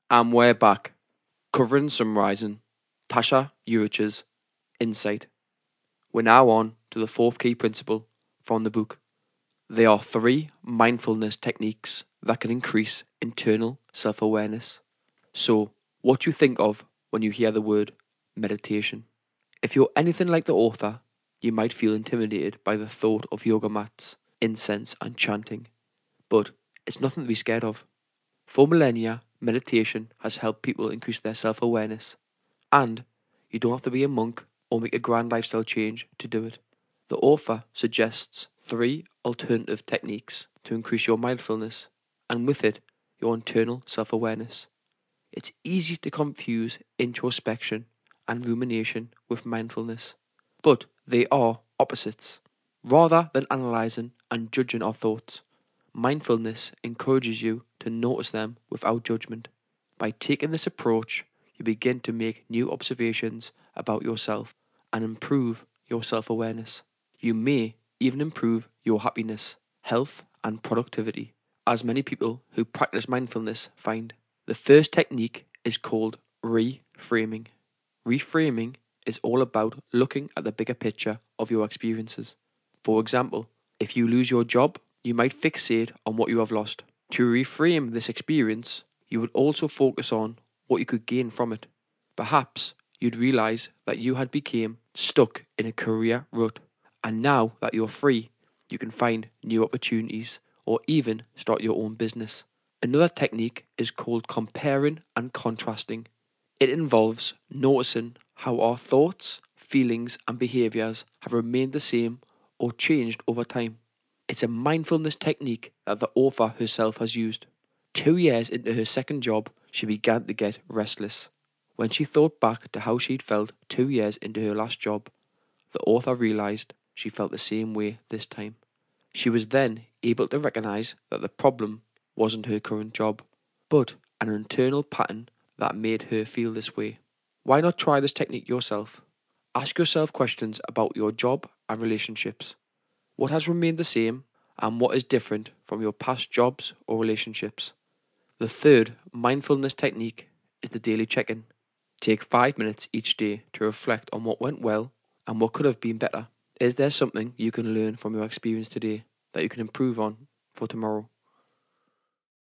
And we're back, covering summarising Tasha Eurich's insight. We're now on to the fourth key principle from the book. There are three mindfulness techniques that can increase internal self-awareness. So, what do you think of when you hear the word meditation? If you're anything like the author, you might feel intimidated by the thought of yoga mats, incense, and chanting. But it's nothing to be scared of. For millennia, meditation has helped people increase their self awareness. And you don't have to be a monk or make a grand lifestyle change to do it. The author suggests three alternative techniques to increase your mindfulness and with it, your internal self awareness. It's easy to confuse introspection and rumination with mindfulness, but they are opposites. Rather than analysing and judging our thoughts, mindfulness encourages you to notice them without judgment. By taking this approach, you begin to make new observations about yourself and improve your self awareness. You may even improve your happiness, health, and productivity, as many people who practice mindfulness find. The first technique is called reframing. Reframing is all about looking at the bigger picture of your experiences. For example, if you lose your job, you might fixate on what you have lost. To reframe this experience, you would also focus on what you could gain from it. Perhaps you'd realize that you had become stuck in a career rut, and now that you're free, you can find new opportunities or even start your own business. Another technique is called comparing and contrasting. It involves noticing how our thoughts, feelings, and behaviors have remained the same or changed over time. It's a mindfulness technique that the author herself has used. 2 years into her second job, she began to get restless. When she thought back to how she'd felt 2 years into her last job, the author realised she felt the same way this time. She was then able to recognise that the problem wasn't her current job, but an internal pattern that made her feel this way. Why not try this technique yourself? Ask yourself questions about your job and relationships. What has remained the same and what is different from your past jobs or relationships? The third mindfulness technique is the daily check-in. Take 5 minutes each day to reflect on what went well and what could have been better. Is there something you can learn from your experience today that you can improve on for tomorrow?